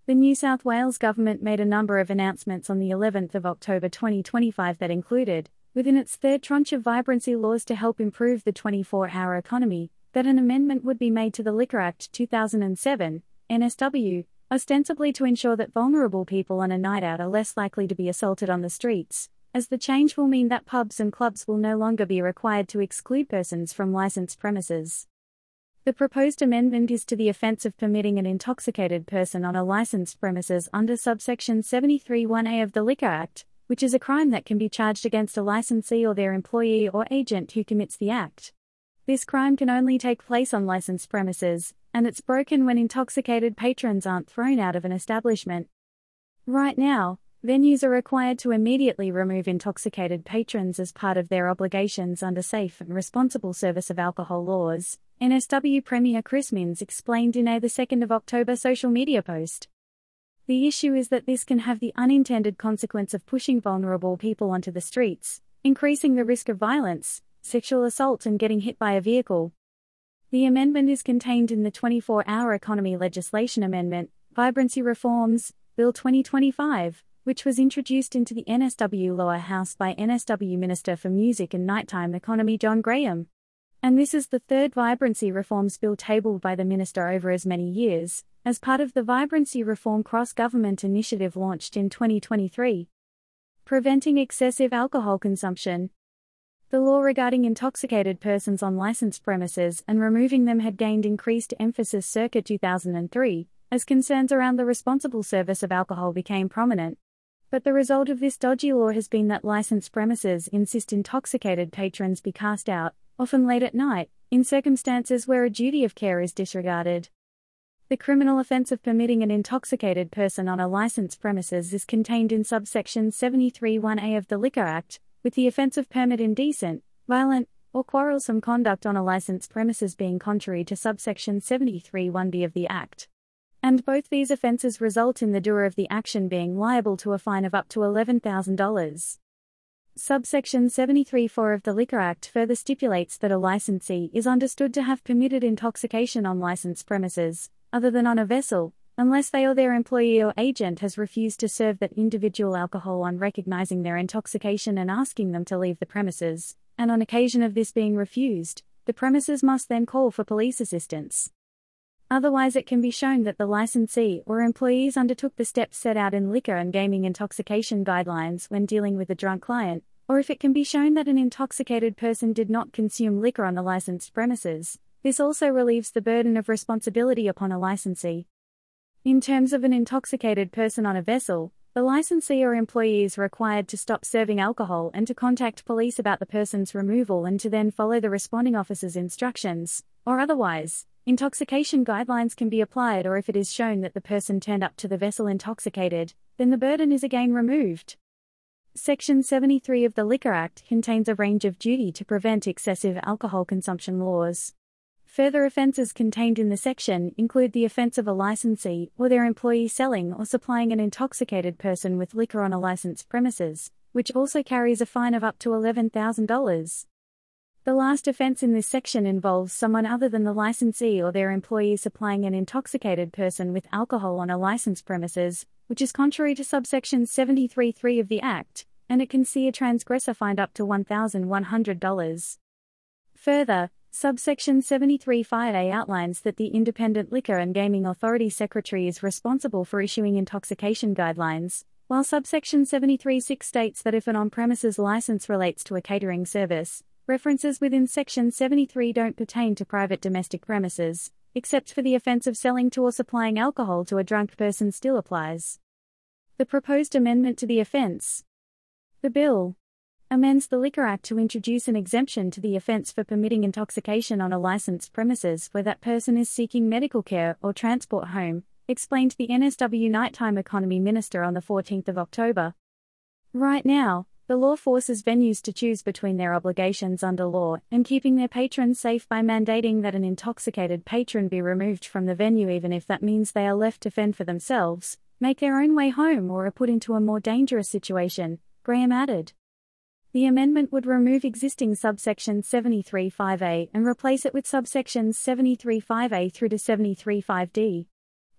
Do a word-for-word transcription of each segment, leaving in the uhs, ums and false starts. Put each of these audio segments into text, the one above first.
The New South Wales government made a number of announcements on the eleventh of October twenty twenty-five that included, within its third tranche of vibrancy laws to help improve the twenty-four hour economy, that an amendment would be made to the Liquor Act two thousand seven, N S W, ostensibly to ensure that vulnerable people on a night out are less likely to be assaulted on the streets, as the change will mean that pubs and clubs will no longer be required to exclude persons from licensed premises. The proposed amendment is to the offence of permitting an intoxicated person on a licensed premises under subsection seventy-three one A of the Liquor Act, which is a crime that can be charged against a licensee or their employee or agent who commits the act. This crime can only take place on licensed premises, and it's broken when intoxicated patrons aren't thrown out of an establishment. Right now, venues are required to immediately remove intoxicated patrons as part of their obligations under safe and responsible service of alcohol laws, N S W Premier Chris Minns explained in a the second of October social media post. The issue is that this can have the unintended consequence of pushing vulnerable people onto the streets, increasing the risk of violence, sexual assault and getting hit by a vehicle. The amendment is contained in the twenty-four hour Economy Legislation Amendment, Vibrancy Reforms, Bill twenty twenty-five, which was introduced into the N S W Lower House by N S W Minister for Music and Nighttime Economy John Graham. And this is the third Vibrancy Reforms Bill tabled by the Minister over as many years, as part of the Vibrancy Reform Cross-Government Initiative launched in twenty twenty-three. Preventing excessive alcohol consumption. The law regarding intoxicated persons on licensed premises and removing them had gained increased emphasis circa two thousand three, as concerns around the responsible service of alcohol became prominent. But the result of this dodgy law has been that licensed premises insist intoxicated patrons be cast out, often late at night, in circumstances where a duty of care is disregarded. The criminal offence of permitting an intoxicated person on a licensed premises is contained in subsection seventy-three one A of the Liquor Act, with the offence of permit indecent, violent, or quarrelsome conduct on a licensed premises being contrary to subsection seventy-three one B of the Act. And both these offences result in the doer of the action being liable to a fine of up to eleven thousand dollars. Subsection seventy-three four of the Liquor Act further stipulates that a licensee is understood to have permitted intoxication on licensed premises, other than on a vessel, unless they or their employee or agent has refused to serve that individual alcohol on recognizing their intoxication and asking them to leave the premises, and on occasion of this being refused, the premises must then call for police assistance. Otherwise it can be shown that the licensee or employees undertook the steps set out in liquor and gaming intoxication guidelines when dealing with a drunk client, or if it can be shown that an intoxicated person did not consume liquor on the licensed premises. This also relieves the burden of responsibility upon a licensee. In terms of an intoxicated person on a vessel, the licensee or employee is required to stop serving alcohol and to contact police about the person's removal and to then follow the responding officer's instructions, or otherwise, intoxication guidelines can be applied, or if it is shown that the person turned up to the vessel intoxicated, then the burden is again removed. Section seventy-three of the Liquor Act contains a range of duty to prevent excessive alcohol consumption laws. Further offences contained in the section include the offence of a licensee or their employee selling or supplying an intoxicated person with liquor on a licensed premises, which also carries a fine of up to eleven thousand dollars. The last offence in this section involves someone other than the licensee or their employee supplying an intoxicated person with alcohol on a licensed premises, which is contrary to subsection seventy-three three of the Act, and it can see a transgressor fined up to one thousand one hundred dollars. Further, subsection seventy-three five A outlines that the Independent Liquor and Gaming Authority Secretary is responsible for issuing intoxication guidelines, while subsection seventy-three six states that if an on-premises license relates to a catering service, references within section seventy-three don't pertain to private domestic premises, except for the offence of selling to or supplying alcohol to a drunk person still applies. The proposed amendment to the offence. The bill amends the Liquor Act to introduce an exemption to the offence for permitting intoxication on a licensed premises where that person is seeking medical care or transport home, explained the N S W Nighttime Economy Minister on the fourteenth of October. Right now, the law forces venues to choose between their obligations under law and keeping their patrons safe by mandating that an intoxicated patron be removed from the venue even if that means they are left to fend for themselves, make their own way home or are put into a more dangerous situation, Graham added. The amendment would remove existing subsection seventy-three five A and replace it with subsections seventy-three five A through to seventy-three five D.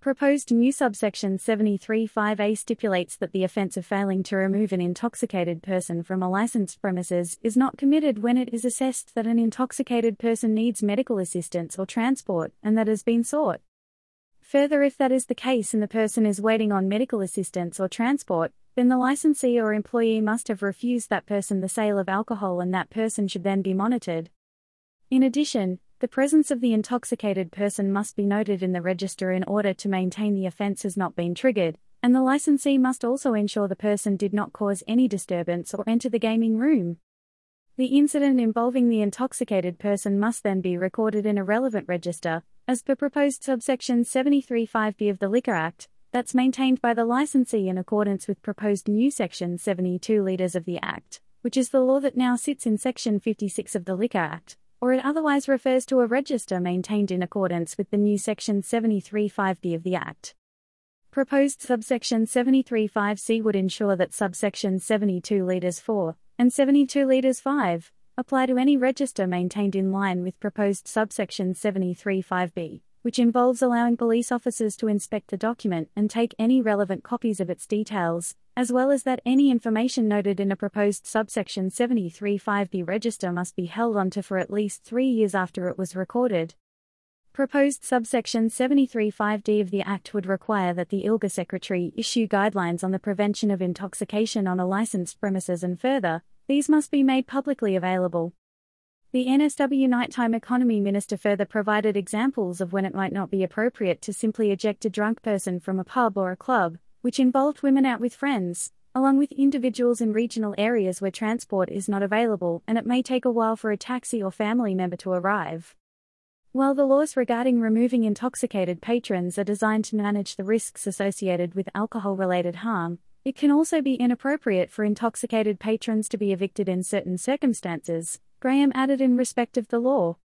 Proposed new subsection seventy-three five A stipulates that the offence of failing to remove an intoxicated person from a licensed premises is not committed when it is assessed that an intoxicated person needs medical assistance or transport and that has been sought. Further, if that is the case and the person is waiting on medical assistance or transport, then the licensee or employee must have refused that person the sale of alcohol and that person should then be monitored. In addition, the presence of the intoxicated person must be noted in the register in order to maintain the offence has not been triggered, and the licensee must also ensure the person did not cause any disturbance or enter the gaming room. The incident involving the intoxicated person must then be recorded in a relevant register, as per proposed subsection seventy-three five B of the Liquor Act, that's maintained by the licensee in accordance with proposed new section seventy-two letters of the Act, which is the law that now sits in section fifty-six of the Liquor Act, or it otherwise refers to a register maintained in accordance with the new section seventy-three five B of the Act. Proposed subsection seventy-three five C would ensure that subsection seventy-two letters four and seventy-two letters five apply to any register maintained in line with proposed subsection seventy-three five B, which involves allowing police officers to inspect the document and take any relevant copies of its details, as well as that any information noted in a proposed subsection seventy-three five B register must be held onto for at least three years after it was recorded. Proposed subsection seventy-three five D of the Act would require that the I L G A Secretary issue guidelines on the prevention of intoxication on a licensed premises, and further, these must be made publicly available. The N S W Nighttime Economy Minister further provided examples of when it might not be appropriate to simply eject a drunk person from a pub or a club, which involved women out with friends, along with individuals in regional areas where transport is not available and it may take a while for a taxi or family member to arrive. While the laws regarding removing intoxicated patrons are designed to manage the risks associated with alcohol-related harm, it can also be inappropriate for intoxicated patrons to be evicted in certain circumstances, Graham added in respect of the law.